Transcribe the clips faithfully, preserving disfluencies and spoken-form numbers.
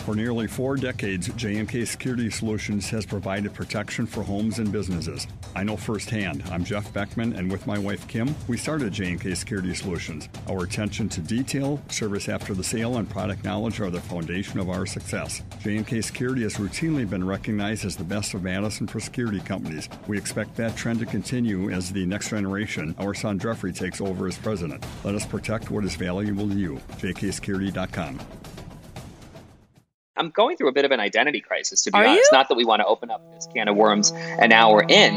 For nearly four decades, J and K Security Solutions has provided protection for homes and businesses. I know firsthand. I'm Jeff Beckman, and with my wife Kim, we started J and K Security Solutions. Our attention to detail, service after the sale, and product knowledge are the foundation of our success. J and K Security has routinely been recognized as the best of Madison for security companies. We expect that trend to continue as the next generation, our son Jeffrey, takes over as president. Let us protect what is valuable to you. J K security dot com. I'm going through a bit of an identity crisis, to be Are honest. you? Not that we want to open up this can of worms an hour in.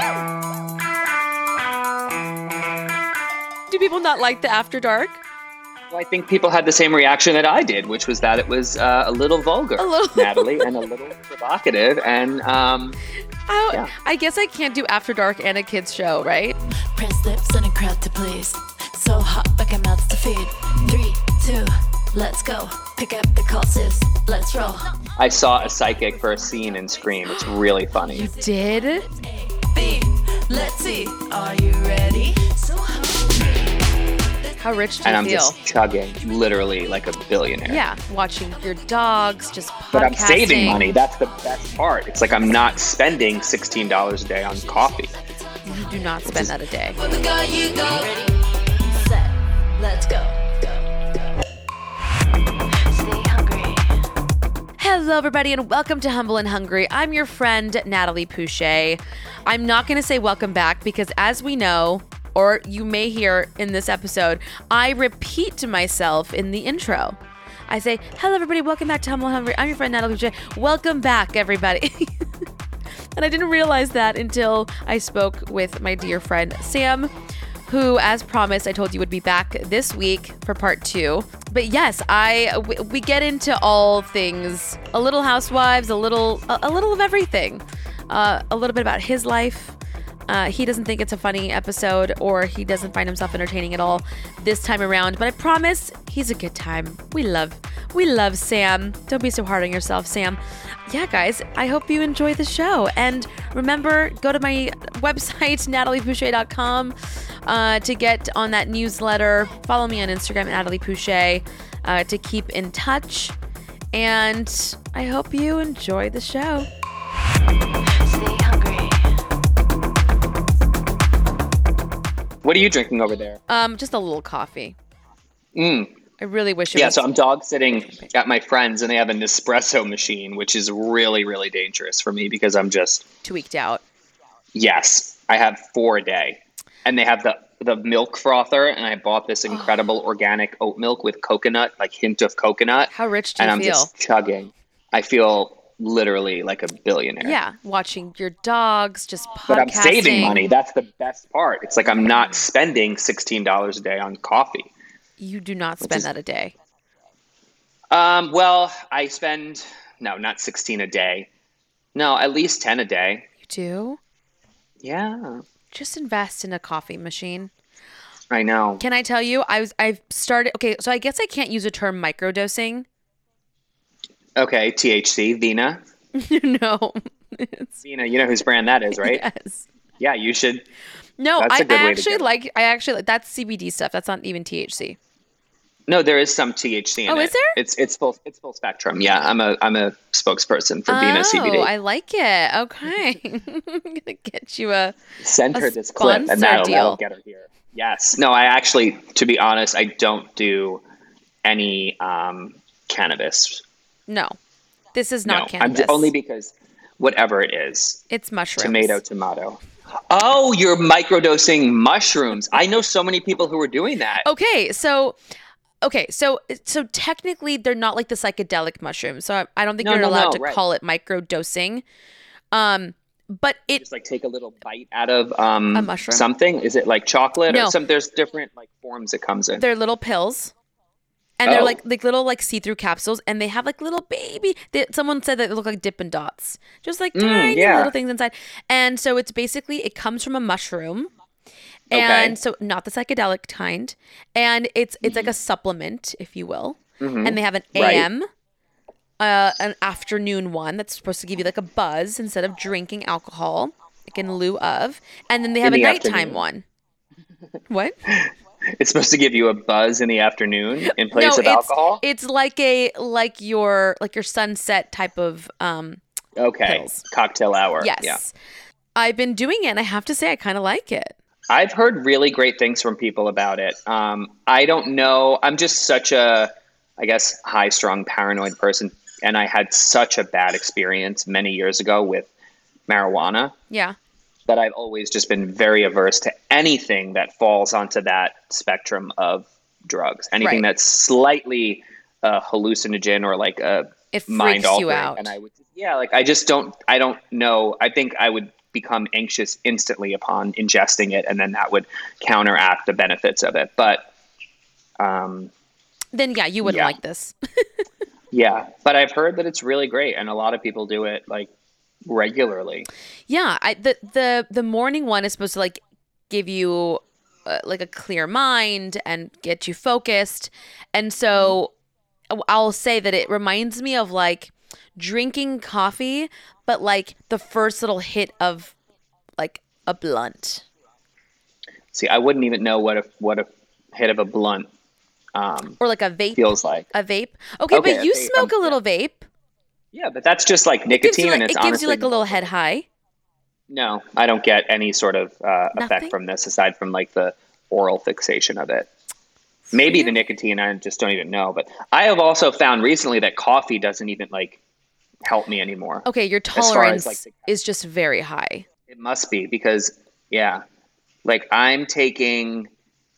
Do people not like the After Dark? Well, I think people had the same reaction that I did, which was that it was uh, a little vulgar, A little- Natalie, and a little provocative. And um, I, Yeah. I guess I can't do After Dark and a kids show, right? Press lips and a crowd to please. So hot, like a mouth to feed. Three, two, let's go. Pick up the call, sis. Let's roll. I saw a psychic for a scene in Scream. It's really funny. Did? A, B, let's see. Are you ready? So How rich do And you I'm feel? just chugging, literally like a billionaire. Yeah, watching your dogs, just podcasting. But I'm saving money. That's the best part. It's like I'm not spending sixteen dollars a day on coffee. You do not spend that a day. Where we go, you go. Ready, set, let's go. Stay hungry. Hello, everybody, and welcome to Humble and Hungry. I'm your friend, Natalie Pouchet. I'm not going to say welcome back because, as we know, or you may hear in this episode, I repeat to myself in the intro. I say, hello, everybody, welcome back to Humble and Hungry. I'm your friend, Natalie Pouchet. Welcome back, everybody. And I didn't realize that until I spoke with my dear friend, Sam, who, as promised, I told you would be back this week for part two. But yes, I we, we get into all things, a little housewives, a little a, a little of everything, uh, a little bit about his life. Uh, he doesn't think it's a funny episode, or he doesn't find himself entertaining at all this time around. But I promise, he's a good time. We love, we love Sam. Don't be so hard on yourself, Sam. Yeah, guys, I hope you enjoy the show. And remember, go to my website, natalie pouchet dot com, uh, to get on that newsletter. Follow me on Instagram at Natalie Pouchet uh, to keep in touch. And I hope you enjoy the show. Stay hungry. What are you drinking over there? Um, just a little coffee. Mm. I really wish it Yeah, was. so I'm dog sitting at my friends, and they have an espresso machine, which is really, really dangerous for me because I'm just, tweaked out. yes, I have four a day. And they have the, the milk frother, and I bought this incredible organic oat milk with coconut, like hint of coconut. How rich do and you I'm feel? just chugging. I feel literally like a billionaire. Yeah, watching your dogs, just podcasting. But I'm saving money. That's the best part. It's like I'm not spending sixteen dollars a day on coffee. You do not spend is- that a day. Um, well, I spend, no, not sixteen a day. No, at least ten a day. You do? Yeah, Just invest in a coffee machine. I know. Can I tell you? I was I've started. Okay, so I guess I can't use the term microdosing. Okay, T H C, Vina. No. It's, Vina, you know whose brand that is, right? yes. Yeah, you should. No, That's a I, good way I to actually go. like. I actually like that's C B D stuff. That's not even T H C. No, there is some T H C in Oh, it. is there? It's it's full it's full spectrum. Yeah, I'm a I'm a spokesperson for Vina C B D. Oh, I like it. Okay, I'm gonna get you a. Send a her this clip, and sponsor that'll, deal. that'll get her here. Yes. No, I actually, to be honest, I don't do any um, cannabis. No, this is not no, I'm cannabis. d- only because whatever it is, It's mushrooms. tomato, tomato. Oh, you're microdosing mushrooms. I know so many people who are doing that. Okay, so okay, so so technically they're not like the psychedelic mushrooms. So I, I don't think No, you're no, allowed no, to right. call it microdosing. Um, but it Just like take a little bite out of um, A mushroom? something. Is it like chocolate No. or some? There's different like forms it comes in. they're little pills. And they're Oh. like like little like see-through capsules, and they have like little baby. They, someone said that they look like Dippin' Dots, just like tiny Mm, yeah. little things inside. And so it's basically it comes from a mushroom, Okay. and so not the psychedelic kind. And it's it's like a supplement, if you will. And they have an Right. A M, uh, an afternoon one that's supposed to give you like a buzz instead of drinking alcohol, like in lieu of. And then they have In a the nighttime afternoon. one. What? It's supposed to give you a buzz in the afternoon in place no, of it's, alcohol? It's like a like your like your sunset type of um Okay. pills. Cocktail hour. Yes. Yeah. I've been doing it and I have to say I kind of like it. I've heard really great things from people about it. Um, I don't know. I'm just such a, I guess, high strung paranoid person. And I had such a bad experience many years ago with marijuana Yeah. that I've always just been very averse to anything that falls onto that spectrum of drugs. Anything Right. that's slightly uh, hallucinogen or like a It freaks mind you altering. out. And I would, yeah, like I just don't, I don't know. I think I would become anxious instantly upon ingesting it, and then that would counteract the benefits of it. But um, Then yeah, you wouldn't Yeah. like this. yeah, but I've heard that it's really great, and a lot of people do it like regularly. Yeah, I the the the morning one is supposed to like give you uh, like a clear mind and get you focused. And so I'll say that it reminds me of like drinking coffee, but like the first little hit of like a blunt. See, I wouldn't even know what a what a hit of a blunt um, Or like a vape. feels like. A vape. Okay, Okay, but a you vape, smoke um, a little vape. Yeah, but that's just like It gives nicotine, you like, and it's it gives honestly you like a little head high. no. I don't get any sort of uh, Nothing? effect from this aside from like the oral fixation of it. Maybe the nicotine, I just don't even know. But I have also found recently that coffee doesn't even like help me anymore. Okay, your far as, tolerance like, the- is just very high. It must be because, yeah, like I'm taking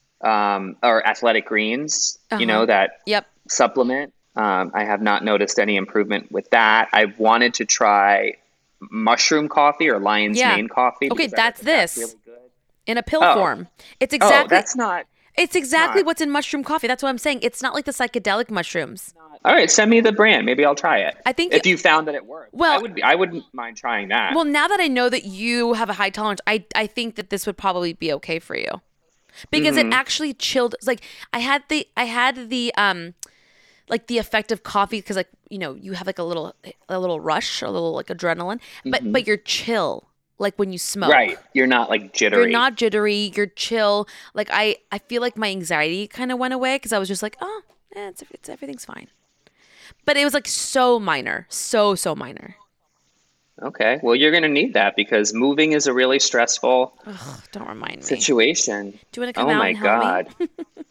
um, or Athletic Greens, Uh-huh. you know, that Yep. supplement. Um, I have not noticed any improvement with that. I wanted to try mushroom coffee or lion's Yeah. mane coffee. Okay, because I that's heard that that's this. really good. In a pill Oh. form. It's Oh, exactly that's not. It's exactly not- what's in mushroom coffee. That's what I'm saying. It's not like the psychedelic mushrooms. All right, send me the brand. Maybe I'll try it. I think if you- you found that it worked, Well- I would. Be, I wouldn't mind trying that. Well, now that I know that you have a high tolerance, I I think that this would probably be okay for you. Because Mm-hmm. it actually chilled like I had the I had the um like the effect of coffee because like, you know, you have like a little a little rush, a little like adrenaline, but but you're chill like when you smoke. Mm-hmm. right, you're not like jittery. You're not jittery, you're chill. Like I I feel like my anxiety kind of went away because I was just like, "Oh, eh, it's it's everything's fine." But it was like so minor, so so minor. Okay, well, you're going to need that because moving is a really stressful Ugh, don't remind me. situation. Do you want to come Oh out my and help god. me?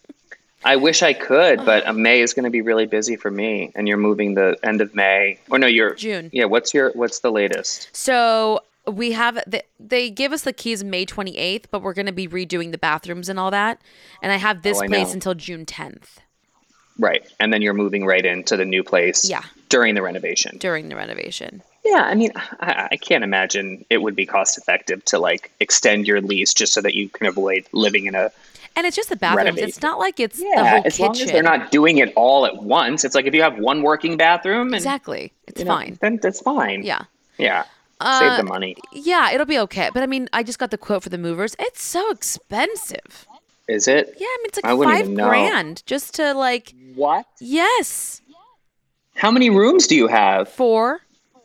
I wish I could, but uh, May is going to be really busy for me, and you're moving the end of May. Or no, you're June. Yeah, what's your what's the latest? So we have the, they give us the keys May twenty-eighth, but we're going to be redoing the bathrooms and all that. And I have this Oh, I place know. until June tenth Right, and then you're moving right into the new place. Yeah. During the renovation. during the renovation. Yeah, I mean, I, I can't imagine it would be cost effective to like extend your lease just so that you can avoid living in a. And it's just the bathrooms. Renovate. It's not like it's the Yeah, whole as kitchen. long as they're not doing it all at once. It's like if you have one working bathroom, and, Exactly. It's you know, fine. then that's fine. Yeah. Yeah. Uh, Save the money. Yeah, it'll be okay. But I mean, I just got the quote for the movers. It's so expensive. Is it? Yeah, I mean, it's I like wouldn't five even know. grand just to like, What? yes, How many rooms do you have? four.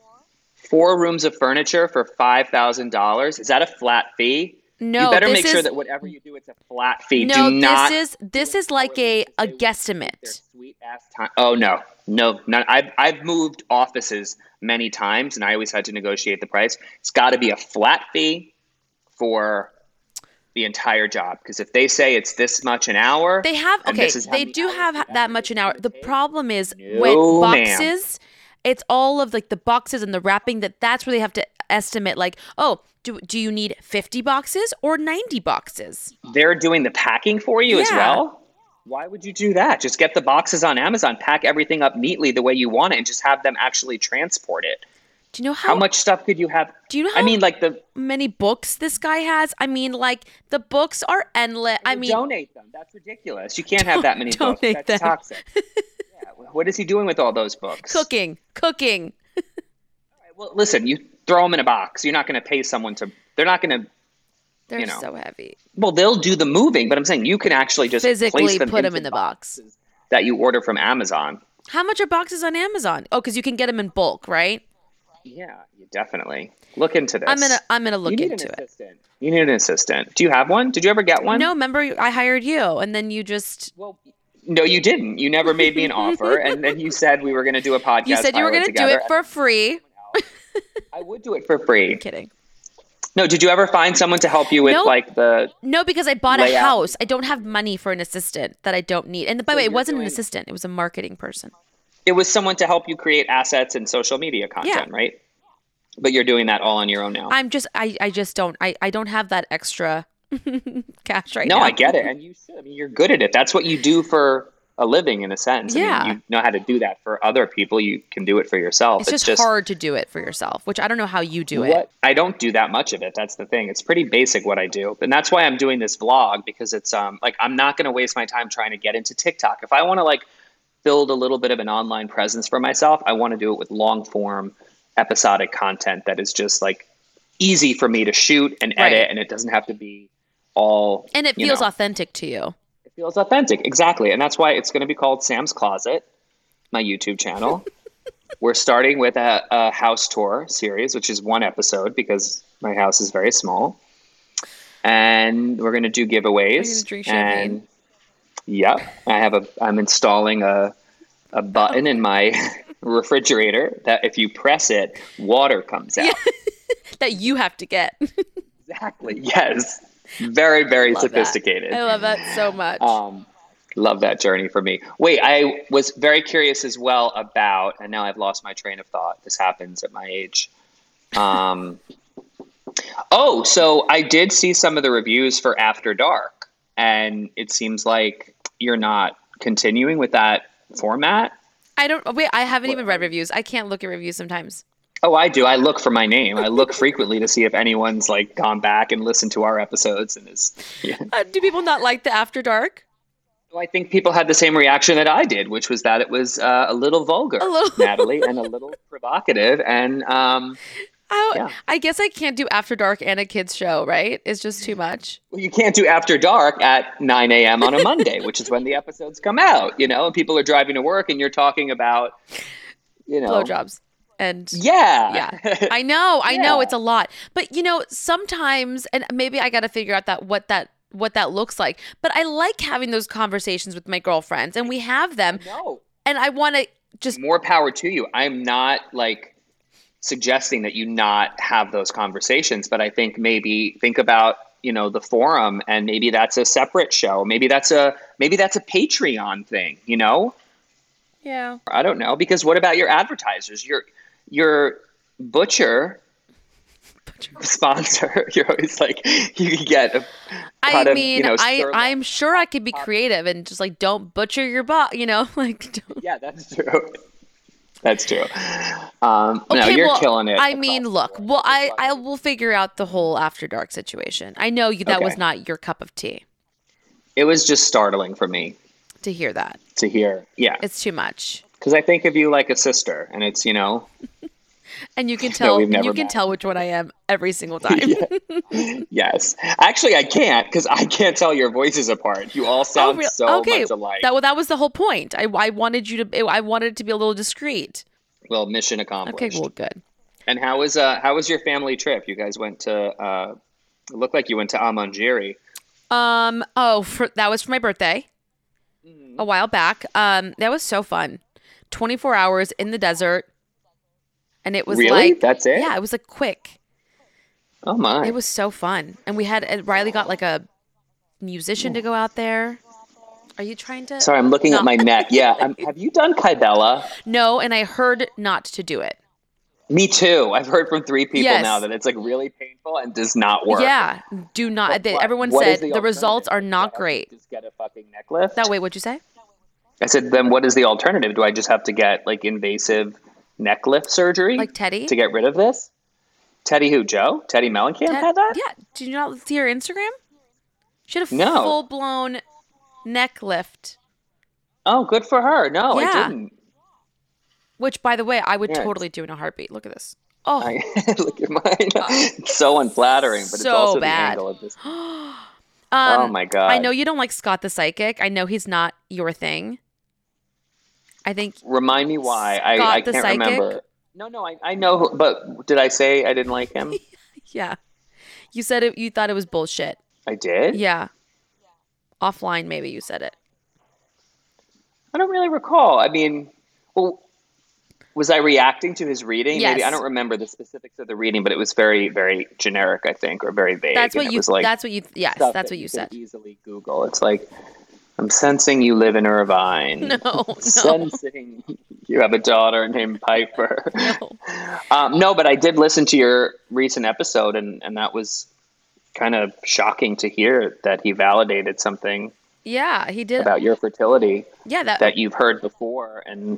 Four rooms of furniture for five thousand dollars. Is that a flat fee? No, you better this make sure is- that whatever you do, it's a flat fee. No, do not. this is this is like a a guesstimate. Sweet ass time. Oh no, no, none. I've I've moved offices many times, and I always had to negotiate the price. It's got to be a flat fee for the entire job, because if they say it's this much an hour, They have and okay. this is how They many do hours have you that to much an hour. get The paid. problem is No, when ma'am. boxes, it's all of like the boxes and the wrapping. That that's where they have to estimate. Like, oh, do do you need fifty boxes or ninety boxes? They're doing the packing for you as Yeah. well. Why would you do that? Just get the boxes on Amazon, pack everything up neatly the way you want it, and just have them actually transport it. Do you know how, How much stuff could you have? Do you know I how- mean, like the many books this guy has? I mean, like the books are endless. I mean, donate them. That's ridiculous. You can't have that many books. donate That's them. toxic. Yeah. What is he doing with all those books? cooking, cooking. Well, listen, you throw them in a box. You're not going to pay someone to. They're not going to. They're You know. so heavy. Well, they'll do the moving, but I'm saying you can actually just Physically place them put 'em into in the box. boxes that you order from Amazon. How much are boxes on Amazon? Oh, because you can get them in bulk, right? Yeah, you definitely look into this. I'm gonna I'm gonna look you need into an it. assistant. You need an assistant. Do you have one? Did you ever get one? No, remember I hired you, and then you just Well, no, you didn't. You never made me an offer, and then you said we were going to do a podcast. you said you were going gonna to do it for free. I would do it for free. I'm kidding. No, did you ever find someone to help you with Nope. like the? No, because I bought a layout? house. I don't have money for an assistant that I don't need. And by the So way, it you're wasn't an doing- assistant; it was a marketing person. It was someone to help you create assets and social media content, Yeah. right? But you're doing that all on your own now. I'm just I I just don't I I don't have that extra cash right no, now. I get it, and you should. I mean, you're good at it. That's what you do for a living, in a sense. I Yeah. mean, you know how to do that for other people. You can do it for yourself. It's just, hard to do it for yourself, which I don't know how you do it. What I don't do that much of it. That's the thing. It's pretty basic what I do, and that's why I'm doing this vlog, because it's um like I'm not going to waste my time trying to get into TikTok. If I want to like build a little bit of an online presence for myself, I want to do it with long form, episodic content that is just like easy for me to shoot and edit, Right. and it doesn't have to be all. And it you feels know, authentic to you. It feels authentic, exactly, and that's why it's going to be called Sam's Closet, my YouTube channel. We're starting with a, a house tour series, which is one episode because my house is very small, and we're going to do giveaways. We're gonna drink champagne. And yep, I have a. I'm installing a a button in my refrigerator that if you press it, water comes out. That you have to get. Exactly. Yes. Very, very Love that. sophisticated. I love that so much. Um, love that journey for me. Wait, I was very curious as well about, and now I've lost my train of thought. This happens at my age. Um, oh, so I did see some of the reviews for After Dark, and it seems like you're not continuing with that format. I don't wait, I haven't even read reviews. I can't look at reviews sometimes. Oh, I do. I look for my name. I look frequently to see if anyone's like gone back and listened to our episodes and is. Yeah. Uh, do people not like the After Dark? Well, I think people had the same reaction that I did, which was that it was uh, a little vulgar, A little- Natalie, and a little provocative. And um, I, Yeah. I guess I can't do After Dark and a kids show, right? It's just too much. well, you can't do After Dark at nine a.m. on a Monday, which is when the episodes come out, you know, and people are driving to work and you're talking about, you know. Blowjobs. And Yeah. yeah, I know, I know Yeah. it's a lot, but you know, sometimes, and maybe I got to figure out that what that what that looks like. But I like having those conversations with my girlfriends, and we have them, No. and I want to just More power to you. I'm not like suggesting that you not have those conversations, but I think maybe think about, you know, the forum, and maybe that's a separate show. Maybe that's a maybe that's a Patreon thing, you know? yeah. I don't know, because what about your advertisers? Your your butcher sponsor, you're always like you can get a I cut of, mean, you know, I sirloin. I'm sure I could be creative and just like don't butcher your bot, you know, like. Don't. Yeah, that's true. That's true. Um, no, Okay, you're well, killing it. I across mean, the look, board. well, I I will figure out the whole After Dark situation. I know you, that was Okay. not your cup of tea It was just startling for me to hear that. to hear. Yeah, It's too much. because I think of you like a sister, and it's, you know, And you can tell we've never you can met. tell which one I am every single time. yes. Actually, I can't, because I can't tell your voices apart. You all sound real- so okay. much alike. That well, that was the whole point. I, I wanted you to I wanted it to be a little discreet. well, mission accomplished. Okay, well, good. And how was uh how was your family trip? You guys went to uh, it looked like you went to Amanjiri. Um. Oh, for, that was for my birthday Mm-hmm. a while back. Um. That was so fun. twenty-four hours in the desert, and it was Really? like That's it? Yeah, it was like quick. Oh my! It was so fun, and we had and Riley got like a musician to go out there. Are you trying to? Sorry, I'm looking No. at my neck. Yeah, I'm, have you done Kybella? No, and I heard not to do it. Me too. I've heard from three people Yes. now that it's like really painful and does not work. Yeah, do not. What- they, what- everyone what is said the the, results are alternative? not Do I have to great. Just get a fucking neck lift. That wait, what'd you say? I said, then what is the alternative? Do I just have to get like invasive neck lift surgery, Like Teddy? to get rid of this? Teddy who? Joe? Teddy Mellencamp Ted- had that? Yeah. Did you not see her Instagram? She had a No. full blown neck lift. Oh, good for her. No, Yeah. I didn't. Which, by the way, I would Yeah, totally do in a heartbeat. Look at this. Oh, I, look at mine. It's so unflattering, but it's So also bad. the angle of this. um, oh my god! I know you don't like Scott the Psychic. I know he's not your thing. I think Remind me why. I, Scott I the can't Psychic remember. No, no, I, I know, who, but did I say I didn't like him? Yeah. You said it. You thought it was bullshit. I did? Yeah. Offline, maybe you said it. I don't really recall. I mean, well, was I reacting to his reading? Yes. Maybe I don't remember the specifics of the reading, but it was very, very generic, I think, or very vague. That's what and it you. was like That's what you. Yes, stuff that's that what you could said. Easily Google. It's like, I'm sensing you live in Irvine. No, no. Sensing you have a daughter named Piper. No. Um, no, but I did listen to your recent episode, and, and that was kind of shocking to hear that he validated something Yeah, he did. about your fertility Yeah, that. that you've heard before. And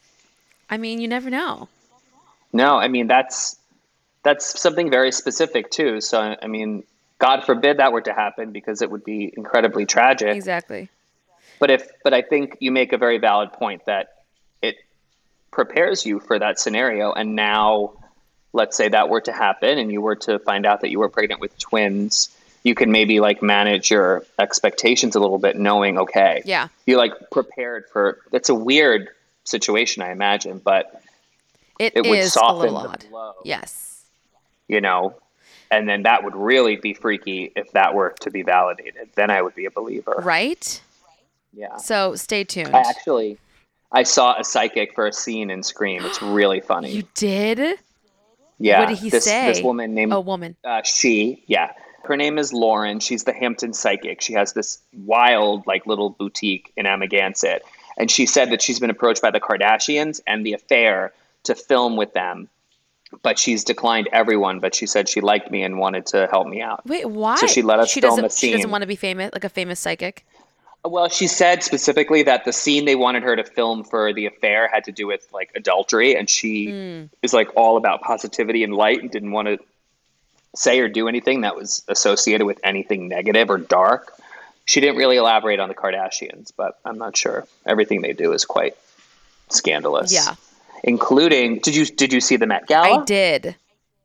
I mean, you never know. no, I mean, that's that's something very specific too. So, I mean, God forbid that were to happen, because it would be incredibly tragic. Exactly. But if, but I think you make a very valid point that it prepares you for that scenario. And now, let's say that were to happen and you were to find out that you were pregnant with twins, you can maybe like manage your expectations a little bit, knowing, okay, Yeah. you're like prepared for, it's a weird situation, I imagine, but It, it would is a soften little the odd. blow, Yes. you know, and then that would really be freaky if that were to be validated. Then I would be a believer. Right. Yeah. So stay tuned. I actually, I saw a psychic for a scene in Scream. It's really funny. You did? Yeah. What did he this, say? This woman named A woman. Uh, she, yeah. Her name is Lauren. She's the Hampton Psychic. She has this wild, like, little boutique in Amagansett. And she said that she's been approached by the Kardashians and The Affair to film with them. But she's declined everyone. But she said she liked me and wanted to help me out. Wait, why? So she let us she film doesn't, a scene. She doesn't want to be famous, like a famous psychic. Well, she said specifically that the scene they wanted her to film for The Affair had to do with like adultery, and she Mm. is like all about positivity and light and didn't want to say or do anything that was associated with anything negative or dark. She didn't really elaborate on the Kardashians, but I'm not sure. Everything they do is quite scandalous. Yeah. Including, did you did you see the Met Gala? I did.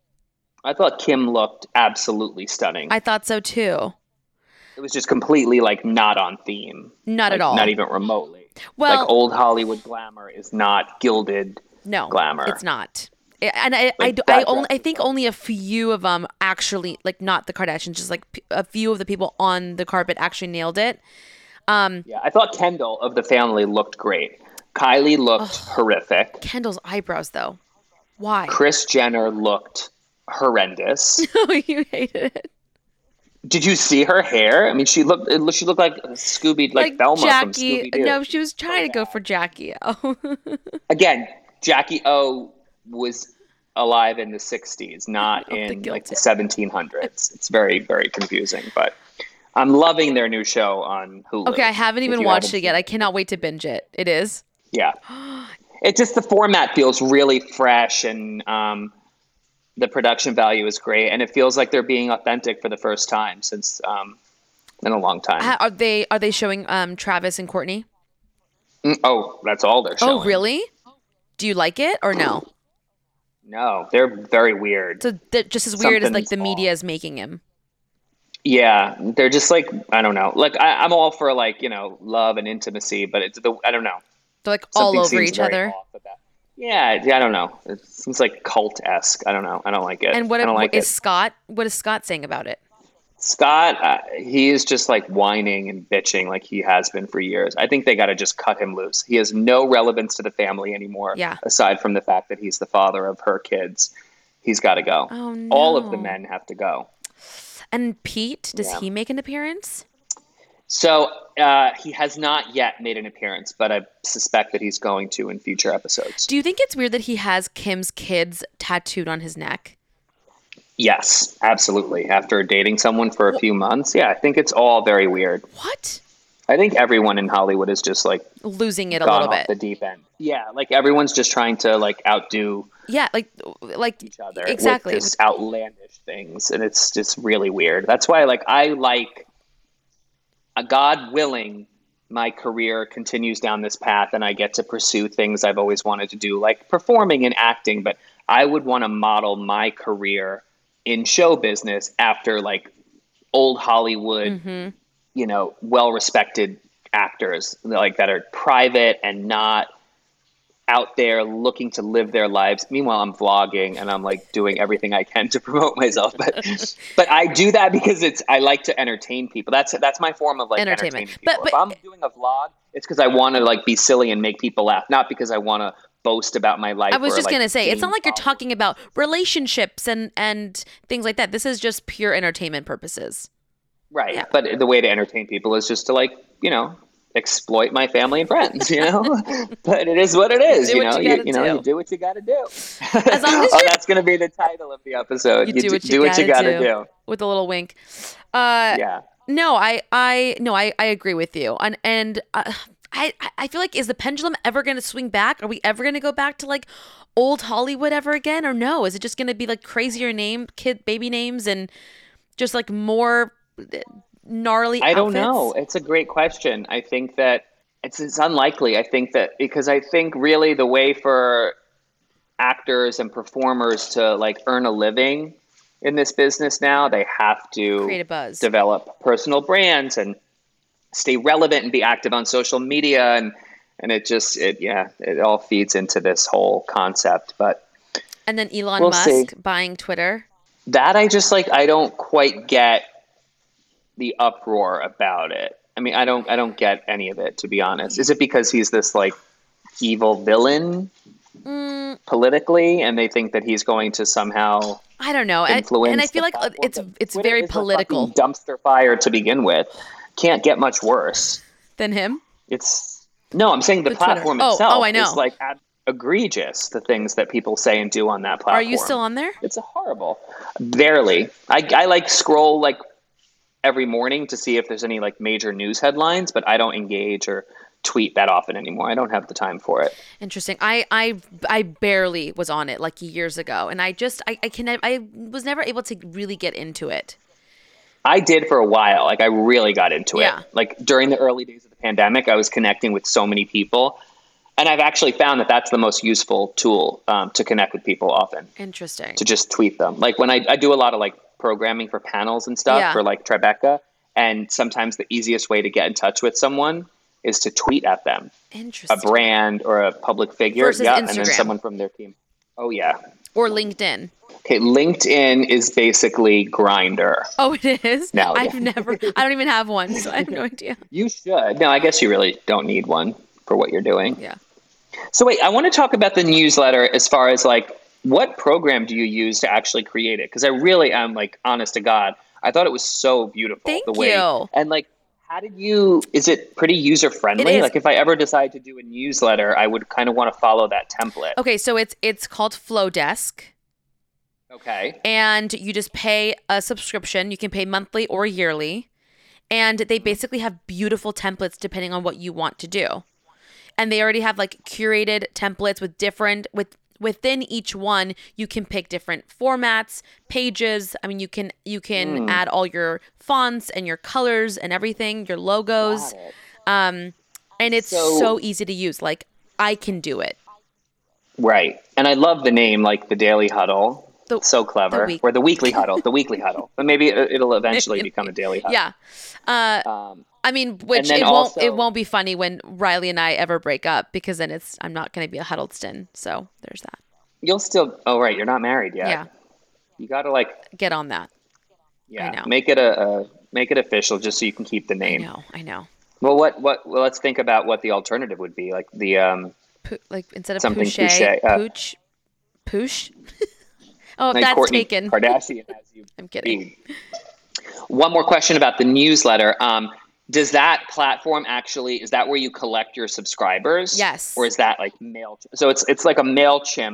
I thought Kim looked absolutely stunning. I thought so too. It was just completely like not on theme. Not Like, at all. Not even remotely. Well- like old Hollywood glamour is not gilded No, glamour. it's not. I- And I, I, Like do- I that only, dress I think only a few of them actually, like not the Kardashians, just like p- a few of the people on the carpet actually nailed it. Um, Yeah, I thought Kendall of the family looked great. Kylie looked horrific. Kendall's eyebrows, though. Why? Kris Jenner looked horrendous. Oh, you hated it. Did you see her hair? I mean, she looked it looked- she looked like Scooby, like, Velma from Jackie. Scooby-Doo. No, she was trying to go for Jackie. Oh, Again, Jackie O was alive in the sixties, not Oh, the in like the guilty. seventeen hundreds. It's very, very confusing, but I'm loving their new show on Hulu. okay. I haven't If even you watched haven't it yet. seen I cannot wait to binge it. It is. Yeah. It just, the format feels really fresh, and um, the production value is great. And it feels like they're being authentic for the first time since um, in a long time. Ha- Are they are they showing um Travis and Courtney? Mm, oh, that's all they're showing. Oh, really? Do you like it or no? No, they're very weird. So th- just as weird as like Something's the media off. is making him. Yeah, they're just like, I don't know. Like, I, I'm all for like, you know, love and intimacy, but it's the, I don't know. They're like all Something over seems each very other. off about- Yeah, yeah, I don't know. It seems like cult-esque. I don't know. I don't like it. And what I don't what like is it. Scott? What is Scott saying about it? Scott, uh, he is just like whining and bitching like he has been for years. I think they got to just cut him loose. He has no relevance to the family anymore. Yeah. Aside from the fact that he's the father of her kids, he's got to go. Oh, All of the no. men have to go. And Pete, does Yeah. he make an appearance? So uh, he has not yet made an appearance, but I suspect that he's going to in future episodes. Do you think it's weird that he has Kim's kids tattooed on his neck? Yes, absolutely. After dating someone for a few months, yeah, I think it's all very weird. What? I think everyone in Hollywood is just like Losing it a gone little off bit. the deep end. Yeah, like everyone's just trying to like outdo Yeah, like like each other exactly. with just outlandish things, and it's just really weird. That's why, like, I like, uh, God willing, my career continues down this path, and I get to pursue things I've always wanted to do, like performing and acting. But I would want to model my career in show business after like old Hollywood, Mhm. you know, well-respected actors, like that are private and not out there looking to live their lives. Meanwhile, I'm vlogging and I'm like doing everything I can to promote myself. But but I do that because it's I like to entertain people. That's that's my form of like Entertainment. entertaining But- people. but- if I'm doing a vlog, it's because I want to like be silly and make people laugh, not because I want to boast about my life. I was or, just like, gonna say, it's not gain like you're followers. talking about relationships and and things like that. This is just pure entertainment purposes. Right. Yeah. But the way to entertain people is just to like, you know, exploit my family and friends, you know? But it is what it is, Do you what know? you You, gotta you know, do. you do what you got to do. As long as oh, you're- that's going to be the title of the episode. You, You, do what you do what you gotta got to do, do. with a little wink. Uh, Yeah. No, I, I, no, I, I agree with you. And, and uh, I, I feel like, is the pendulum ever going to swing back? Are we ever going to go back to like old Hollywood ever again? Or no, is it just going to be like crazier name, kid, baby names and just like more gnarly I don't outfits? know. It's a great question. I think that it's, it's unlikely. I think that because I think really the way for actors and performers to like earn a living in this business now, they have to Create a buzz. develop personal brands and stay relevant and be active on social media. And, and it just, it, yeah, it all feeds into this whole concept. But And then Elon We'll Musk see. buying Twitter. that I just like, I don't quite get the uproar about it. I mean, I don't, I don't get any of it, to be honest. Is it because he's this like evil villain Mm, politically, and they think that he's going to somehow I don't know. And, influence? and I feel the like uh, platform? it's But it's Twitter very is a political fucking dumpster fire to begin with. Can't get much worse. than him. It's no, I'm saying the, The Twitter. platform Oh, itself oh, I know. is like ad- egregious. The things that people say and do on that platform. Are you still on there? It's a horrible. Barely. I, I like scroll like every morning to see if there's any like major news headlines, but I don't engage or tweet that often anymore. I don't have the time for it. Interesting. I I I barely was on it like years ago, and I just I I can I was never able to really get into it. I did for a while. Like I really got into Yeah. it. Like during the early days of the pandemic, I was connecting with so many people. And I've actually found that that's the most useful tool um, to connect with people often, Interesting. to just tweet them. Like when I, I do a lot of like programming for panels and stuff Yeah. for like Tribeca. And sometimes the easiest way to get in touch with someone is to tweet at them, a Interesting. brand or a public figure. Versus yeah, and then Instagram. someone from their team. Oh yeah. Or LinkedIn. Okay. LinkedIn is basically Grindr. Oh, it is. Nowadays. I've never. I don't even have one, so I have no idea. You should. No, I guess you really don't need one for what you're doing. Yeah. So wait, I want to talk about the newsletter as far as like, what program do you use to actually create it? Because I really am like, honest to God, I thought it was so beautiful. Thank the way, you. And like, how did you, is it pretty user friendly? It is. Like if I ever decide to do a newsletter, I would kind of want to follow that template. Okay, so it's it's called Flowdesk, Okay. and you just pay a subscription. You can pay monthly or yearly, and they basically have beautiful templates depending on what you want to do. And they already have like curated templates with different with within each one you can pick different formats, pages. I mean, you can you can Mm. add all your fonts and your colors and everything, your logos. Got it. Um and it's So- so easy to use. Like I can do it. Right. And I love the name, like the Daily Huddle. The- so clever. the week- Or the Weekly Huddle. The Weekly Huddle. But maybe it- it'll eventually become a Daily Huddle. Yeah. Uh Um, I mean, which then it won't also- it won't be funny when Riley and I ever break up, because then it's I'm not going to be a Huddleston. So there's that. you'll still, oh, right. You're not married yet. Yeah. You got to like, Get on that. yeah, know. make it a, a, make it official just so you can keep the I name. know. I know. Well, what, what, well, let's think about what the alternative would be. Like the, um, Poo- like instead of Something Pouche, Pouche, uh, Pooch, Pooch. Oh, like that's Kourtney taken. Kardashian has you. I'm kidding. beat. One more question about the newsletter. Um, does that platform actually, is that where you collect your subscribers? Yes. Or is that like MailChimp? So it's, it's like a MailChimp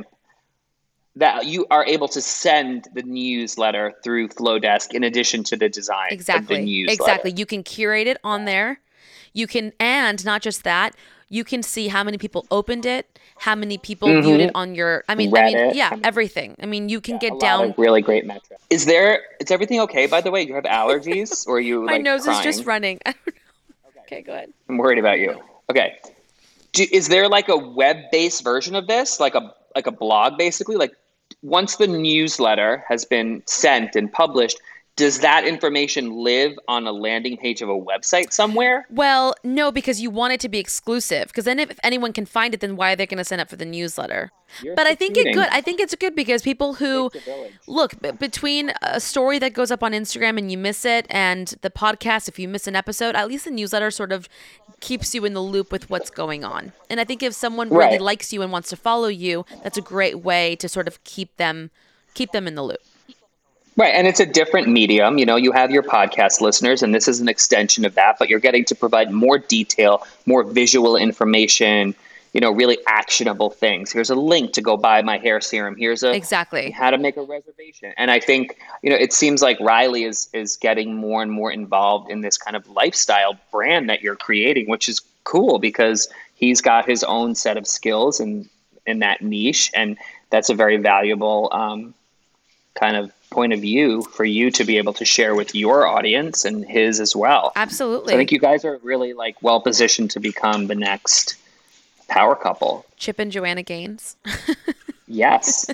that you are able to send the newsletter through Flowdesk in addition to the design of the Exactly. newsletter. Exactly. You can curate it on there. You can, and not just that, you can see how many people opened it, how many people viewed it on your. I mean, I Reddit, mean, yeah, I mean- everything. I mean, you can A get lot down. of really great metrics. Is there, is everything okay, by the way? You have allergies or are you My like nose crying? is just running. I don't know. Okay, go ahead. I'm worried about you. Okay. Do, is there like a web-based version of this? Like a, like a blog basically? Like once the newsletter has been sent and published, does that information live on a landing page of a website somewhere? Well, no, because you want it to be exclusive. Because then if, if anyone can find it, then why are they going to sign up for the newsletter? You're but I think it's succeeding. good. I think it's good because people who look b- between a story that goes up on Instagram and you miss it, and the podcast, if you miss an episode, at least the newsletter sort of keeps you in the loop with what's going on. And I think if someone really Right. likes you and wants to follow you, that's a great way to sort of keep them keep them in the loop. Right. And it's a different medium. You know, you have your podcast listeners, and this is an extension of that, but you're getting to provide more detail, more visual information, you know, really actionable things. Here's a link to go buy my hair serum. Here's a Exactly. how to make a reservation. And I think, you know, it seems like Riley is is getting more and more involved in this kind of lifestyle brand that you're creating, which is cool because he's got his own set of skills in, in that niche. And that's a very valuable um, kind of point of view for you to be able to share with your audience and his as well. Absolutely. So I think you guys are really like well positioned to become the next power couple. Chip and Joanna Gaines. Yes.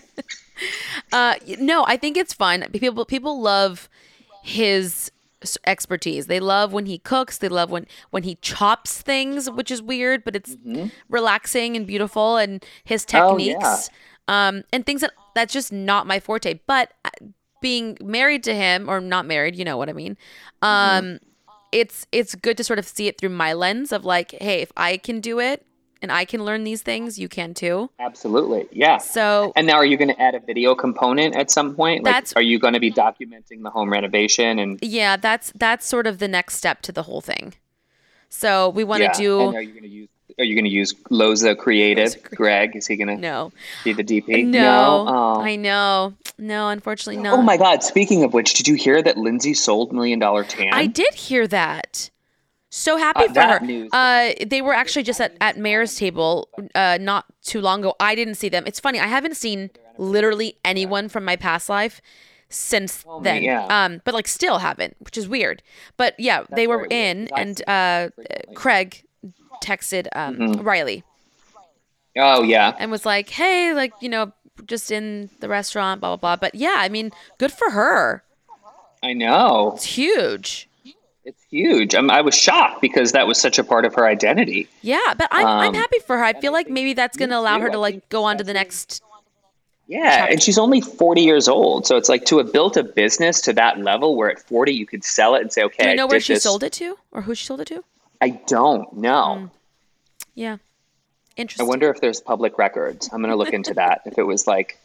Uh, no, I think it's fun. People people love his s- expertise. They love when he cooks. They love when when he chops things, which is weird, but it's relaxing and beautiful. And his Oh, yeah. techniques, um, and things that that's just not my forte. But uh, being married to him, or not married, you know what I mean. Um, it's it's good to sort of see it through my lens of like, hey, if I can do it and I can learn these things, you can too. Absolutely. Yeah. So And now are you going to add a video component at some point? Like, That's- are you going to be documenting the home renovation? And yeah, that's that's sort of the next step to the whole thing. So we want to yeah. do And are you going to use, are you going to use Loza Creative? Loza Creative. Greg, is he going to no, be the D P? no, Oh. I know, no, unfortunately, no. Oh my God. Speaking of which, did you hear that Lindsay sold Million Dollar Tan? I did hear that. So happy Uh, for that her. news- Uh, they were actually just at, at Mayor's table uh, not too long ago. I didn't see them. It's funny. I haven't seen literally anyone from my past life since me, then. yeah. Um, but like still haven't, which is weird. But yeah, they were very weird, in, 'cause I and see uh, Craig texted um, Mm-hmm. Riley Oh, yeah. and was like, "Hey, like you know, just in the restaurant, blah blah blah." But yeah, I mean, good for her. I know. It's huge. It's huge. I'm, I was shocked because that was such a part of her identity. Yeah, but I'm I'm Um, happy for her. I feel like maybe that's going to allow too. her to I like think go on to the that's next. Yeah, and she's only forty years old. So it's like to have built a business to that level where at forty you could sell it and say, okay, Do you know I where did she this. sold it to, or who she sold it to? I don't know. Yeah, I interesting. wonder if there's public records. I'm going to look into that. If it was like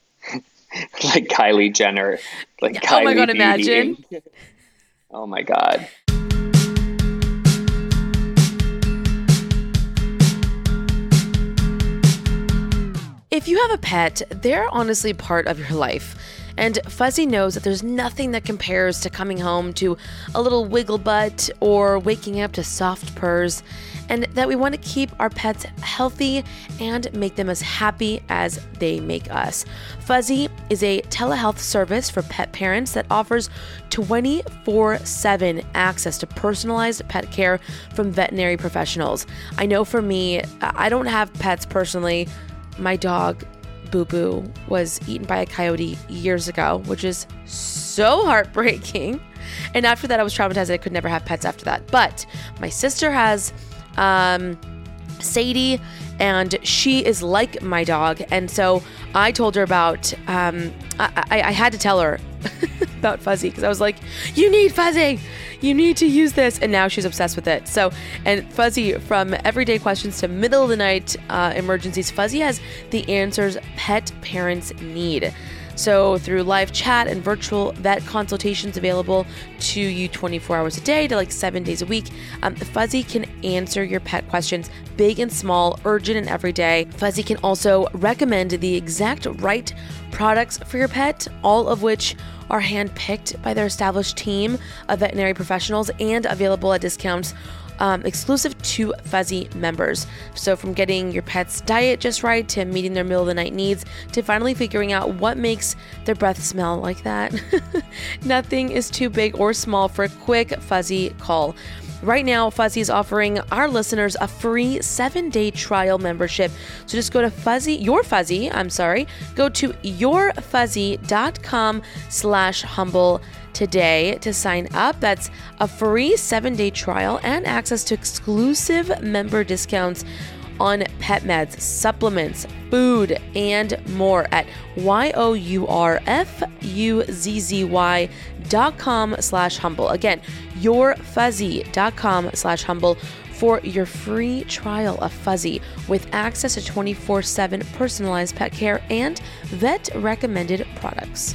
like Kylie Jenner, like Oh Kylie my God, Beauty. imagine. Oh my God. If you have a pet, they're honestly part of your life. And Fuzzy knows that there's nothing that compares to coming home to a little wiggle butt or waking up to soft purrs, and that we want to keep our pets healthy and make them as happy as they make us. Fuzzy is a telehealth service for pet parents that offers twenty-four seven access to personalized pet care from veterinary professionals. I know for me, I don't have pets personally. My dog, Boo Boo, was eaten by a coyote years ago, which is so heartbreaking. And after that, I was traumatized. I could never have pets after that. But my sister has um, Sadie, and she is like my dog. And so I told her about, um, I, I, I had to tell her about Fuzzy because I was like, you need Fuzzy. You need to use this. And now she's obsessed with it. So, and Fuzzy, from everyday questions to middle of the night uh, emergencies, Fuzzy has the answers pet parents need. So through live chat and virtual vet consultations available to you twenty-four hours a day to like seven days a week, um, Fuzzy can answer your pet questions, big and small, urgent and everyday. Fuzzy can also recommend the exact right products for your pet, all of which are handpicked by their established team of veterinary professionals and available at discounts Um, exclusive to Fuzzy members. So from getting your pet's diet just right to meeting their middle of the night needs to finally figuring out what makes their breath smell like that. Nothing is too big or small for a quick Fuzzy call. Right now, Fuzzy is offering our listeners a free seven-day trial membership. So just go to Fuzzy, Your Fuzzy, I'm sorry, go to yourfuzzy.com slash humble today to sign up. That's a free seven-day trial and access to exclusive member discounts on pet meds, supplements, food, and more at Y-O-U-R-F-U-Z-Z-Y dot com slash humble. Again, yourfuzzy.com slash humble for your free trial of Fuzzy with access to twenty-four seven personalized pet care and vet-recommended products.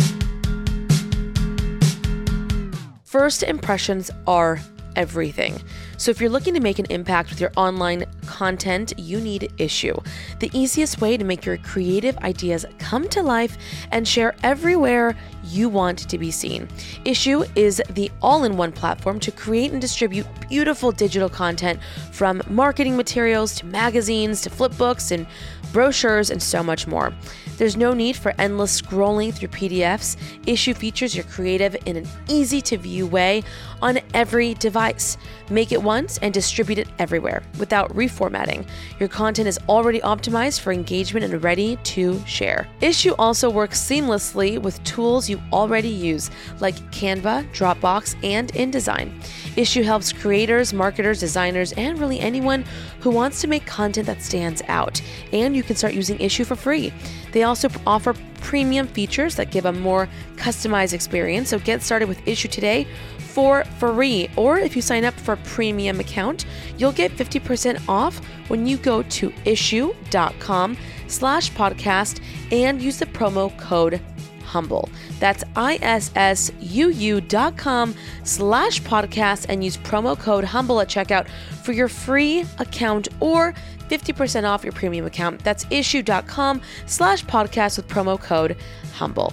First impressions are everything. So if you're looking to make an impact with your online content, you need Issuu, the easiest way to make your creative ideas come to life and share everywhere you want to be seen. Issuu is the all-in-one platform to create and distribute beautiful digital content, from marketing materials to magazines to flipbooks and brochures and so much more. There's no need for endless scrolling through P D Fs. Issuu features your creative in an easy-to-view way on every device. Make it once and distribute it everywhere without reformatting. Your content is already optimized for engagement and ready to share. Issuu also works seamlessly with tools you already use, like Canva, Dropbox, and InDesign. Issuu helps creators, marketers, designers, and really anyone who wants to make content that stands out. And you can start using Issuu for free. They also offer premium features that give a more customized experience. So get started with Issuu today for free. Or if you sign up for a premium account, you'll get fifty percent off when you go to issuu.com slash podcast and use the promo code HUMBLE. That's I-S-S-U-U dot com slash podcast and use promo code HUMBLE at checkout for your free account or fifty percent off your premium account. That's issuu.com slash podcast with promo code HUMBLE.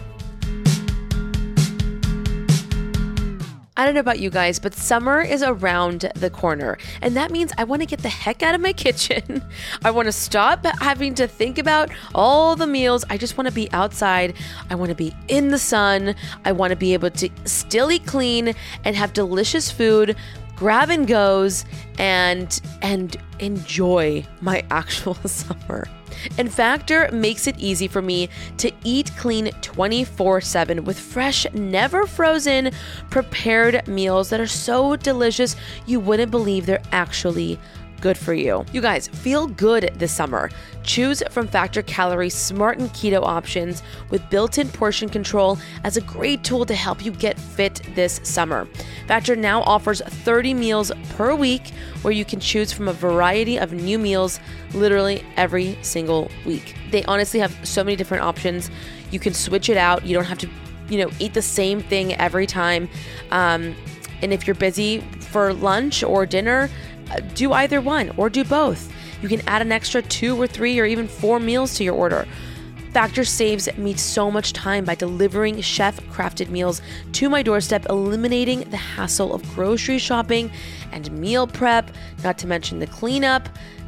I don't know about you guys, but summer is around the corner, and that means I want to get the heck out of my kitchen. I want to stop having to think about all the meals. I just want to be outside. I want to be in the sun. I want to be able to still eat clean and have delicious food, grab and goes, and and enjoy my actual summer. And Factor makes it easy for me to eat clean twenty-four seven with fresh, never frozen, prepared meals that are so delicious you wouldn't believe they're actually good for you. You guys, feel good this summer. Choose from Factor Calorie Smart and Keto options with built-in portion control as a great tool to help you get fit this summer. Factor now offers thirty meals per week where you can choose from a variety of new meals literally every single week. They honestly have so many different options. You can switch it out. You don't have to, you know, eat the same thing every time. Um, and if you're busy for lunch or dinner, do either one or do both. You can add an extra two or three or even four meals to your order. Factor saves me so much time by delivering chef-crafted meals to my doorstep, eliminating the hassle of grocery shopping and meal prep, not to mention the cleanup.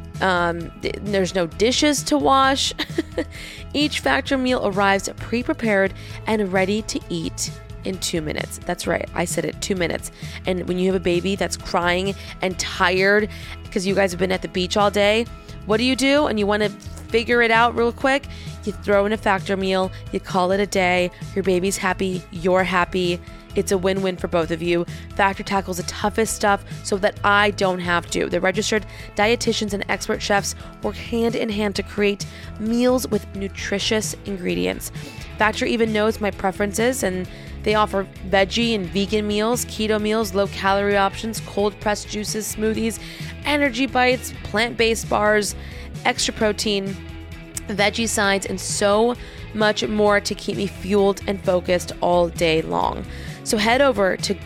Um, th- there's no dishes to wash. Each Factor meal arrives pre-prepared and ready to eat in two minutes. That's right. I said it, two minutes. And when you have a baby that's crying and tired because you guys have been at the beach all day, what do you do? And you want to figure it out real quick? You throw in a Factor meal, you call it a day, your baby's happy, you're happy. It's a win-win for both of you. Factor tackles the toughest stuff so that I don't have to. The registered dietitians and expert chefs work hand in hand to create meals with nutritious ingredients. Factor even knows my preferences, and they offer veggie and vegan meals, keto meals, low-calorie options, cold-pressed juices, smoothies, energy bites, plant-based bars, extra protein, veggie sides, and so much more to keep me fueled and focused all day long. So head over to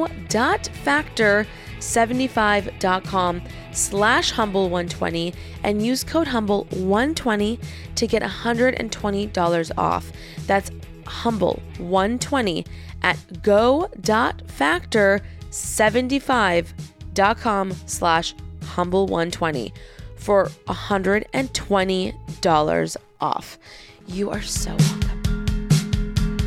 go.factor seventy-five dot com slash humble one twenty and use code humble one twenty to get one hundred twenty dollars off. That's humble one twenty at go.factor seventy-five dot com slash humble one twenty for one hundred twenty dollars off. You are so welcome.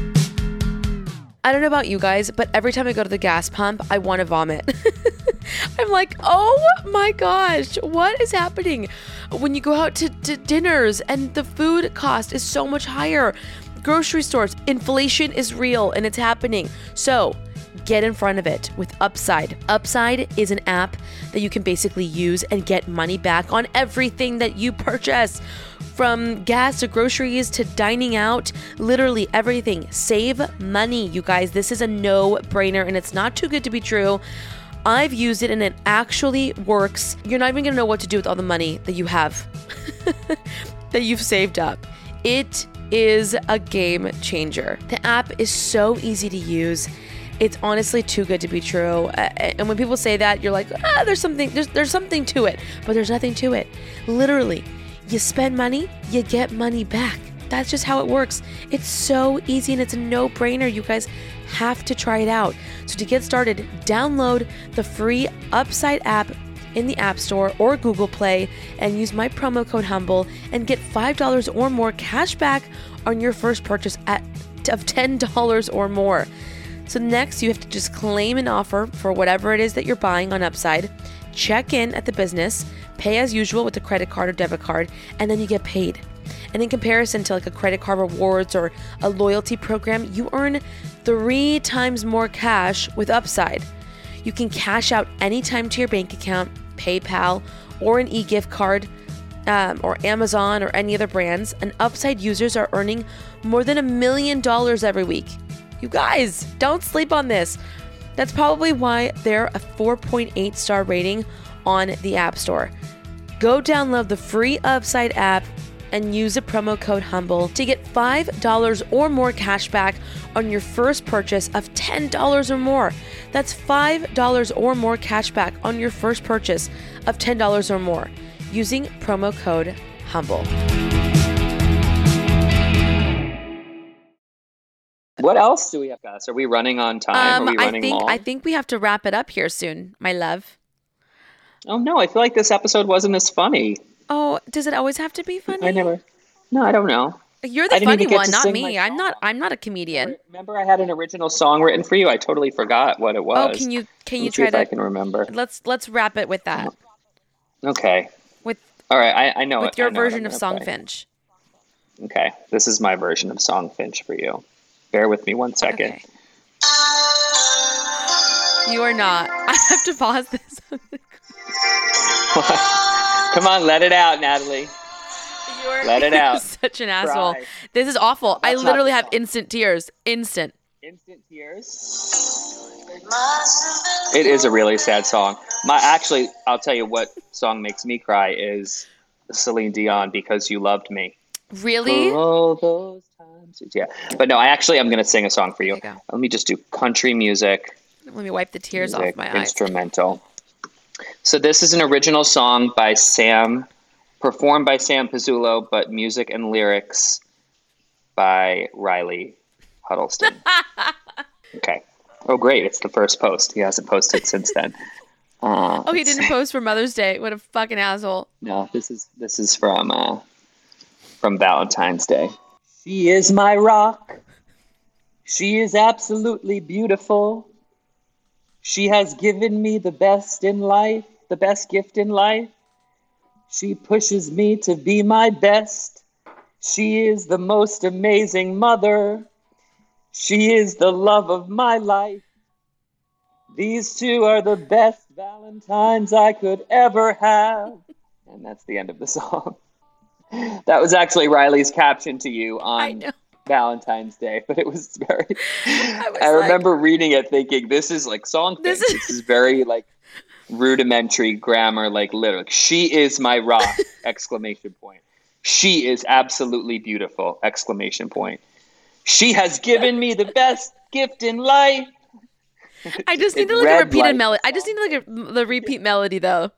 I don't know about you guys, but every time I go to the gas pump, I want to vomit. I'm like, oh my gosh, what is happening? When you go out to, to dinners and the food cost is so much higher. Grocery stores, inflation is real and it's happening. So get in front of it with Upside. Upside is an app that you can basically use and get money back on everything that you purchase. From gas to groceries to dining out, literally everything. Save money, you guys. This is a no-brainer and it's not too good to be true. I've used it and it actually works. You're not even gonna know what to do with all the money that you have, that you've saved up. It is a game changer. The app is so easy to use. It's honestly too good to be true. Uh, and when people say that, you're like, ah, there's something, there's, there's something to it, but there's nothing to it. Literally, you spend money, you get money back. That's just how it works. It's so easy and it's a no-brainer. You guys have to try it out. So to get started, download the free Upside app in the App Store or Google Play and use my promo code HUMBLE and get five dollars or more cash back on your first purchase at of ten dollars or more. So next, you have to just claim an offer for whatever it is that you're buying on Upside, check in at the business, pay as usual with a credit card or debit card, and then you get paid. And in comparison to like a credit card rewards or a loyalty program, you earn three times more cash with Upside. You can cash out anytime to your bank account, PayPal, or an e-gift card, um, or Amazon or any other brands. And Upside users are earning more than a million dollars every week. You guys, don't sleep on this. That's probably why they're a four point eight star rating on the App Store. Go download the free Upside app and use the promo code HUMBLE to get five dollars or more cash back on your first purchase of ten dollars or more. That's five dollars or more cash back on your first purchase of ten dollars or more using promo code HUMBLE. What else do we have, guys? Are we running on time? Um, Are we running I think long? I think we have to wrap it up here soon, my love. Oh no, I feel like this episode wasn't as funny. Oh, does it always have to be funny? I never. No, I don't know. You're I the didn't funny even get one, to not sing me. my I'm not. song. I'm not a comedian. Remember, I had an original song written for you. I totally forgot what it was. Oh, can you can you Let's see try if to? I can remember. Let's let's wrap it with that. Okay. With All right. I, I know with it. your I know what version I'm of gonna play. Songfinch. Okay. This is my version of Songfinch for you. Bear with me one second. Okay. You are not. I have to pause this. Come on, let it out, Natalie. You're, Let it you're out. such an asshole. Cry. This is awful. I That's not literally the have song. instant tears. Instant. Instant tears. It is a really sad song. My actually, I'll tell you what song makes me cry is Celine Dion, Because You Loved Me. Really? For all those times. Yeah. But no, I actually I'm going to sing a song for you. There you go. Let me just do country music. Let me wipe the tears music off my eyes. instrumental. So this is an original song by Sam, performed by Sam Pizzullo, but music and lyrics by Riley Huddleston. Okay. Oh, great. It's the first post. He hasn't posted since then. Uh, Oh, he let's didn't see. post for Mother's Day. What a fucking asshole. No, this is this is from uh, from Valentine's Day. She is my rock. She is absolutely beautiful. She has given me the best in life, the best gift in life. She pushes me to be my best. She is the most amazing mother. She is the love of my life. These two are the best Valentines I could ever have. And that's the end of the song. That was actually Riley's caption to you I on know. Valentine's Day, but it was very. I, was like- remember reading it thinking, this is like song This this, is- this is very like rudimentary grammar, like lyric. She is my rock! Exclamation point. She is absolutely beautiful! Exclamation point. She has given me the best gift in life. I just need It to like a read repeated like melody. I just need like a, the repeat melody though.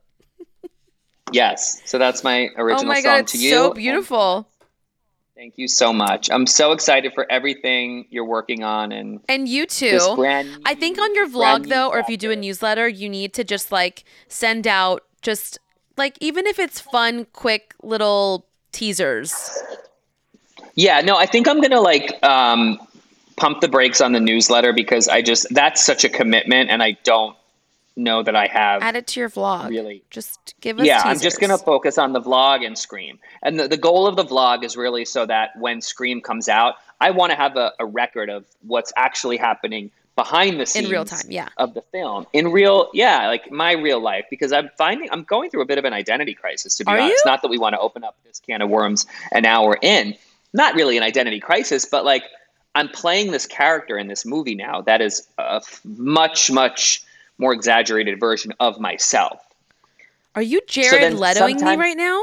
Yes, so that's my original Oh my song god, it's to you. so and beautiful. Thank you so much. I'm so excited for everything you're working on, and And you too. this brand new, I think on your brand vlog new though, or if you do a chapter. newsletter, you need to just like send out just like even if it's fun, quick little teasers. Yeah, no, I think I'm gonna like um, pump the brakes on the newsletter because I just that's such a commitment, and I don't know that I have. Add it to your vlog. Really? Just give us Yeah, teasers. I'm just going to focus on the vlog and Scream. And the, the goal of the vlog is really so that when Scream comes out, I want to have a, a record of what's actually happening behind the scenes in real time, yeah. of the film. In real, yeah, like my real life, because I'm finding, I'm going through a bit of an identity crisis, to be Are honest. you? Not that we want to open up this can of worms an hour in. Not really an identity crisis, but like I'm playing this character in this movie now that is a f- much, much more exaggerated version of myself. Are you So Jared then Letoing me sometimes- right now?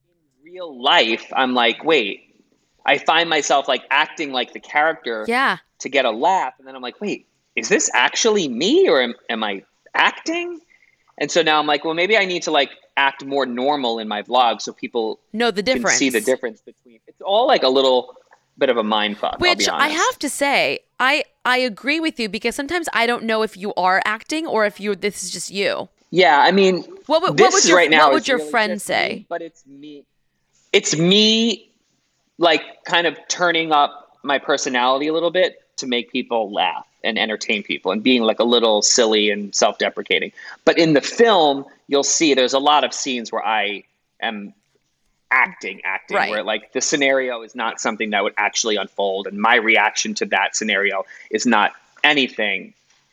Real life, I'm like, wait, I find myself like acting like the character Yeah. to get a laugh. And then I'm like, wait, is this actually me or am, am I acting? And so now I'm like, well, maybe I need to like act more normal in my vlog so people No, the can difference. see the difference between, it's all like a little bit of a mind fuck, I'll Which be I honest. have to say, I I agree with you because sometimes I don't know if you are acting or if you this is just you. Yeah, I mean, What would- what this would your- right now what would is your really friend just say? me, but it's me. It's me, like, kind of turning up my personality a little bit to make people laugh and entertain people and being like a little silly and self-deprecating. But in the film, you'll see there's a lot of scenes where I am acting, acting, Right. where like the scenario is not something that would actually unfold, and my reaction to that scenario is not anything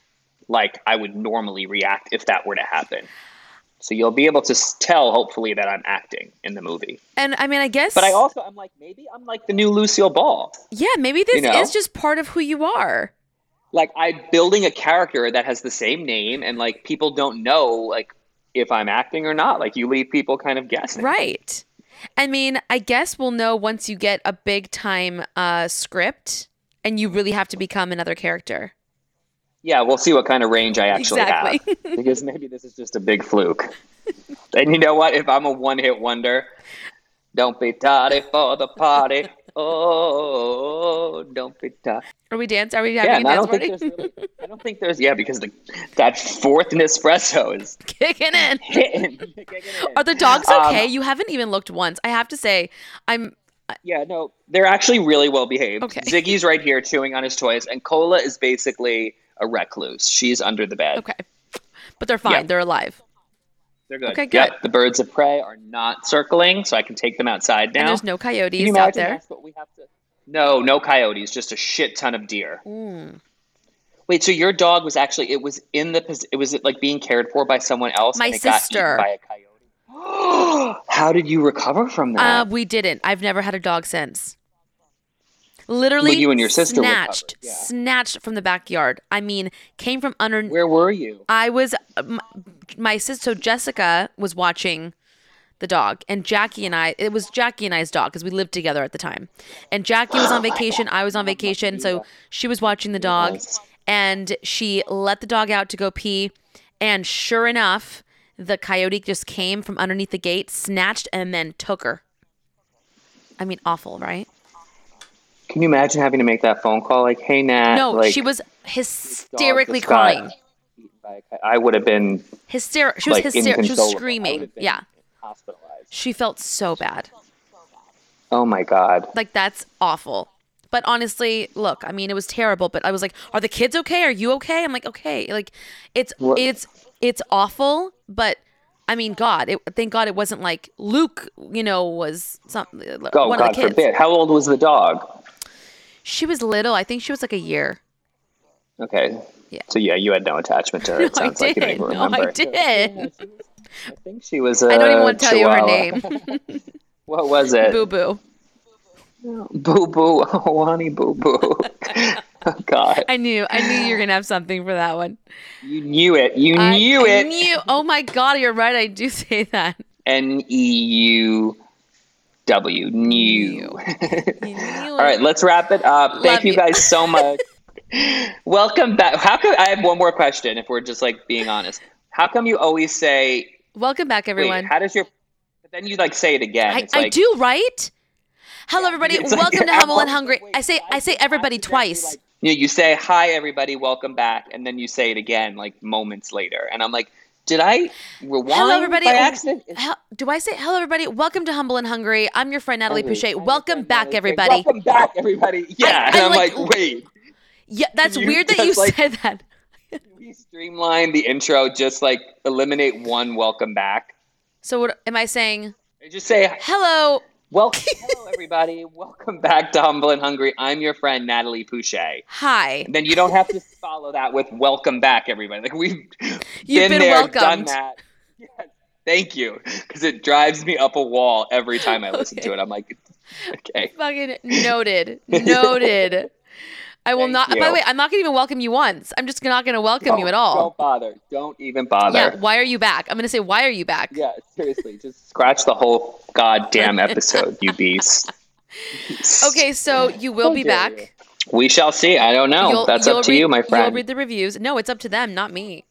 like I would normally react if that were to happen. So you'll be able to s- tell, hopefully, that I'm acting in the movie. And I mean, I guess But I also, I'm like, maybe I'm like the new Lucille Ball. yeah, maybe this you know? is just part of who you are. Like I'm building a character that has the same name, and like people don't know like if I'm acting or not. Like you leave people kind of guessing. Right. I mean, I guess we'll know once you get a big time uh, script and you really have to become another character. Yeah, we'll see what kind of range I actually Exactly. have. Because maybe this is just a big fluke. And you know what? If I'm a one-hit wonder, don't be tardy for the party. Oh, don't be tardy. Are we dance? Are we Yeah, having and a I dance don't think party? there's really, I don't think there's, yeah, because the, that fourth Nespresso is Kicking in. hitting. Are the dogs Um, okay? You haven't even looked once. I have to say, I'm Yeah, no, they're actually really well behaved. Okay. Ziggy's right here chewing on his toys, and Cola is basically a recluse. She's under the bed. okay, but they're fine. Yeah. They're alive. They're good. Okay, good. Yep, the birds of prey are not circling, so I can take them outside now. And there's no Can you coyotes imagine out there. that's what we have to... No, no coyotes, just a shit ton of deer. Mm. Wait, so your dog was actually, it was in the, pos- it was like being cared for by someone else? My and it got sister. eaten by a coyote? How did you recover from that? Uh, we didn't. I've never had a dog since. Literally, Well, you and your sister snatched, recovered, yeah. snatched from the backyard. I mean, came from under. Where were you? I was my, my sister. So Jessica was watching the dog, and Jackie and I. It was Jackie and I's dog because we lived together at the time. And Jackie was on vacation. I was on vacation, so she was watching the dog, Yes. and she let the dog out to go pee. And sure enough, the coyote just came from underneath the gate, snatched, and then took her. I mean, awful, right? Can you imagine having to make that phone call? Like, hey, Nat. No, like, she was dog hysterically just got crying. eaten by a coy- I would have been Hyster- she was like hysterical. She was inconsolable. I would screaming. have been Yeah. hospitalized. She felt so bad. Oh my God. Like, that's awful. But honestly, look, I mean, it was terrible, but I was like, are the kids okay? Are you okay? I'm like, okay. Like, it's, What- it's, it's awful, but I mean, God, it, thank God it wasn't like Luke, you know, was some, Oh, one God of the kids. forbid. How old was the dog? She was little. I think she was like a year. Okay. Yeah. So yeah, you had no attachment to her. It No, I sounds like you don't did. even No, I remember. did. I think she was. I I don't even want to tell you her name. What was it? Boo boo. Boo boo. Oh, honey, boo boo. Oh God. I knew. I knew you were gonna have something for that one. You knew it. You I- knew I it. knew. Oh my God, you're right. I do say that. N E U W. New. You knew All right, let's wrap it up. Thank Love you you. guys so much. Welcome back. How come I have one more question? If we're just like being honest, how come you always say, Welcome back, "Wait, everyone. how does your?" But then you like say it again. I, it's I like, do, right? Hello, everybody. it's like- Welcome to I'm Humble and always Hungry. like, wait, I say, I say accidentally, everybody twice. like- You, know, you say hi, everybody, welcome back, and then you say it again like moments later, and I'm like, did I rewind Hello, everybody. by accident? Hel- do I say hello, everybody? Welcome to Humble and Hungry. I'm your friend Natalie Hungry. Pouchet. I'm Welcome your friend, back, Natalie. everybody. Welcome back, everybody. Yeah, I and I'm like- like, wait. Yeah, that's You weird that you just, like- said that. we streamline the intro, just like eliminate one welcome back. So what am I saying? Just say, hello. Welcome, hello, everybody. Welcome back to Humble and Hungry. I'm your friend, Natalie Pouchet. Hi. And then you don't have to follow that with welcome back, everybody. Like, we've You've been, been there, welcomed. done that. Yes, thank you. Because it drives me up a wall every time I listen Okay. to it. I'm like, okay. Fucking noted. Noted. I will Thank not. you. By the way, I'm not going to even welcome you once. I'm just not going to welcome Don't- you at all. Don't bother. Don't even bother. Yeah. Why are you back? I'm going to say, why are you back? Yeah, seriously. Just scratch the whole goddamn episode, you beast. Okay, so you will How be dare back. you. We shall see. I don't know. You'll- That's you'll up to read- you, my friend. You'll read the reviews. No, it's up to them, not me.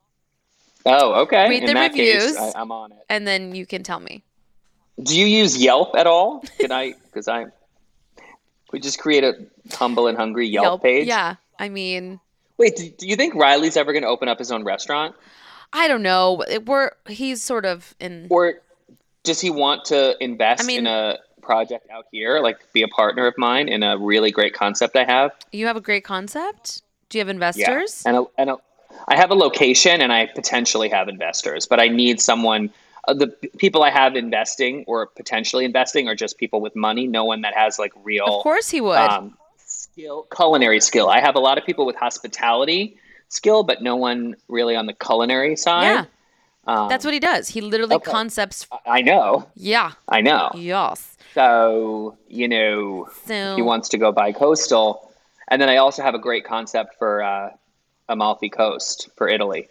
Oh, okay. read In the that reviews. case, I, I'm on it. And then you can tell me. Do you use Yelp at all? Can I? Because I. We just create a Humble and Hungry Yelp, page. Yeah. I mean, Wait, do, do you think Riley's ever going to open up his own restaurant, I don't know. It- We're he's sort of in. or does he want to invest I mean- in a project out here, like be a partner of mine in a really great concept I have? You have a great concept. Do you have Yeah, investors? and a, and a, I have a location, and I potentially have investors, but I need someone. Uh, the p- people I have investing or potentially investing are just people with money. No one that has like real, Of course he would. um, skill, culinary skill. I have a lot of people with hospitality skill, but no one really on the culinary side. yeah. Um, That's what he does. He literally okay. concepts. I know. Yeah. I know. Yes. So, you know, So he wants to go by coastal. And then I also have a great concept for uh, Amalfi Coast for Italy.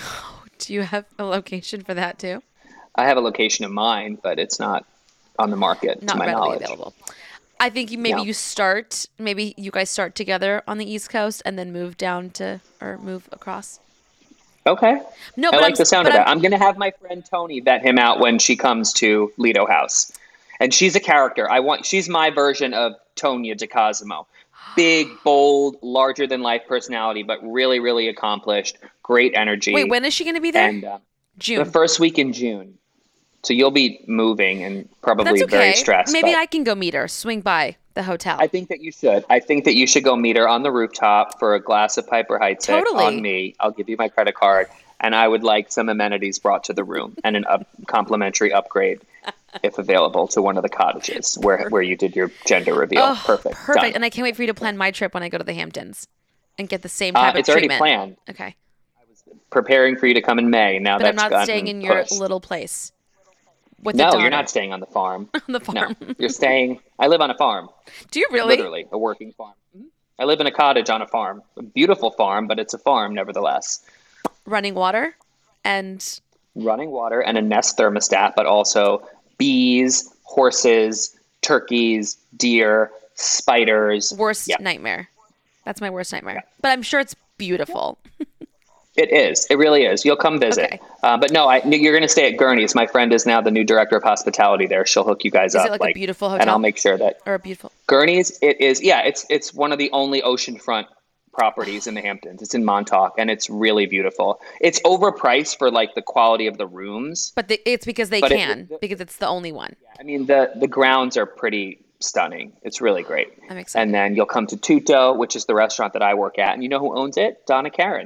do you have a location for that too? I have a location in mind, but it's not on the market, Not to my readily knowledge. available. I think you maybe No. you start. Maybe you guys start together on the East Coast and then move down to or move across. Okay. No, I but like I'm, the sound but of I'm- that. I'm going to have my friend Tony vet him out when she comes to Lido House. And she's a character. I want. She's my version of Tonya DeCosimo. Big, bold, larger than life personality, but really, really accomplished. Great energy. Wait, when is she going to be there? And uh, June. the first week in June. So you'll be moving and probably That's okay. very stressed. Maybe but I can go meet her. Swing by the hotel. I think that you should. I think that you should go meet her on the rooftop for a glass of Piper Heights Totally. on me. I'll give you my credit card, and I would like some amenities brought to the room and an up, complimentary upgrade, if available, to one of the cottages where where you did your gender reveal. Oh, perfect. Perfect. Done. And I can't wait for you to plan my trip when I go to the Hamptons and get the same Uh, type of it's already treatment. planned. Okay. Preparing for you to come in May. Now But I'm that's not gotten staying in your pushed. little place. With the No, daughter. you're not staying on the farm. on the No, farm. you're staying. I live on a farm. Do you really? Literally, a working farm. I live in a cottage on a farm. A beautiful farm, but it's a farm nevertheless. Running water and Running water and a Nest thermostat, but also bees, horses, turkeys, deer, spiders. worst Yeah. nightmare. That's my worst nightmare. But I'm sure it's beautiful. It is. It really is. You'll come visit. Okay. Uh, but no, I, you're going to stay at Gurney's. My friend is now the new director of hospitality there. She'll hook you guys Is up. it like a beautiful And hotel? I'll make sure that Or a beautiful. Gurney's, it is, yeah, it's it's one of the only oceanfront properties in the Hamptons. It's in Montauk, and it's really beautiful. It's overpriced for like the quality of the rooms. But the, it's because they But it- can, the- because it's the only one. I mean, the the grounds are pretty stunning. It's really great. I'm excited. And then you'll come to Tutto, which is the restaurant that I work at, and you know who owns it? Donna Karen.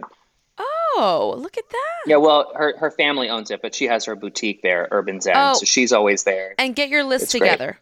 Oh, look at that. Yeah, well, her her family owns it, but she has her boutique there, Urban Zen, Oh. so she's always there. And get your list It's great. together.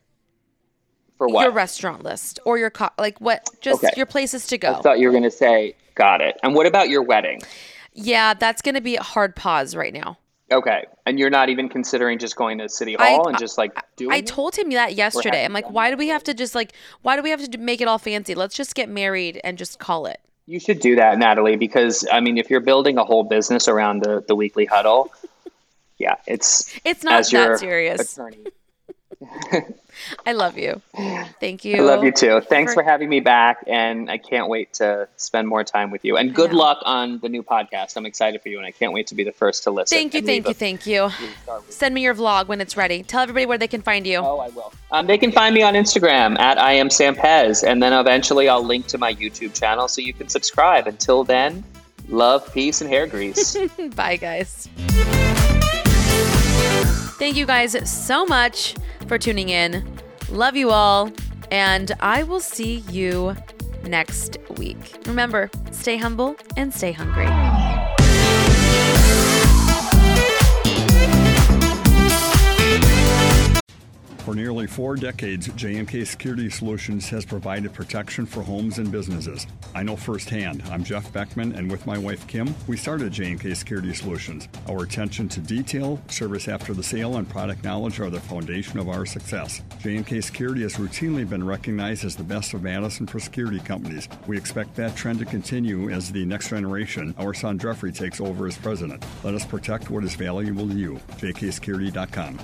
For what? Your restaurant list or your co- like what just Okay. your places to I go. thought you were going to say, got it. And what about your wedding? Yeah, that's going to be a hard pause right now. Okay. And you're not even considering just going to City I- Hall and just like doing I it? told him that yesterday. have I'm you like, done why that do we have to just like why do we have to do- make it all fancy? Let's just get married and just call it. You should do that, Natalie, because I mean, if you're building a whole business around the, the weekly huddle, yeah, it's It's not as your that serious. attorney. I love you. Thank you. I love you too. Thanks For- for having me back, and I can't wait to spend more time with you. And good know. luck on the new podcast. I'm excited for you, and I can't wait to be the first to listen. Thank you, and thank leave you, a- thank you. star review. Send me your vlog when it's ready. Tell everybody where they can find you. Oh, I will. Um, they can find me on Instagram at I am Sam Pez, and then eventually I'll link to my YouTube channel so you can subscribe. Until then, love, peace, and hair grease. Bye, guys. Thank you guys so much for tuning in. Love you all, and I will see you next week. Remember, stay humble and stay hungry. For nearly four decades, J M K Security Solutions has provided protection for homes and businesses. I know firsthand. I'm Jeff Beckman, and with my wife Kim, we started J M K Security Solutions. Our attention to detail, service after the sale, and product knowledge are the foundation of our success. J M K Security has routinely been recognized as the best of Madison for security companies. We expect that trend to continue as the next generation, our son Jeffrey, takes over as president. Let us protect what is valuable to you. J K security dot com.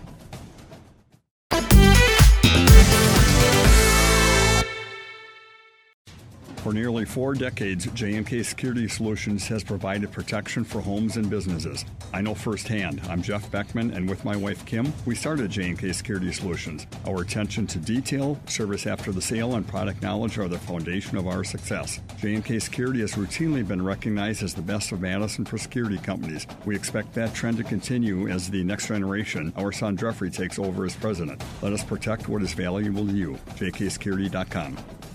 For nearly four decades, J M K Security Solutions has provided protection for homes and businesses. I know firsthand. I'm Jeff Beckman, and with my wife Kim, we started J M K Security Solutions. Our attention to detail, service after the sale, and product knowledge are the foundation of our success. J M K Security has routinely been recognized as the best of Madison for security companies. We expect that trend to continue as the next generation, our son Jeffrey, takes over as president. Let us protect what is valuable to you. J K security dot com.